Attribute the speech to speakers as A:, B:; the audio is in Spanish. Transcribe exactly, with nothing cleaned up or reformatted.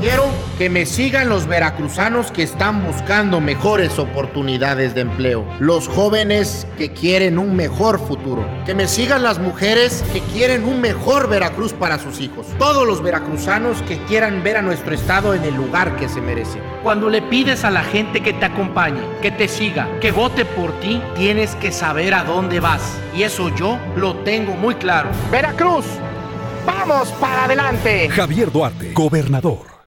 A: Quiero que me sigan los veracruzanos que están buscando mejores oportunidades de empleo, los jóvenes que quieren un mejor futuro, que me sigan las mujeres que quieren un mejor Veracruz para sus hijos, todos los veracruzanos que quieran ver a nuestro estado en el lugar que se merece.
B: Cuando le pides a la gente que te acompañe, que te siga, que vote por ti, tienes que saber a dónde vas. Y eso yo lo tengo muy claro.
A: Veracruz, ¡vamos para adelante!
C: Javier Duarte, gobernador.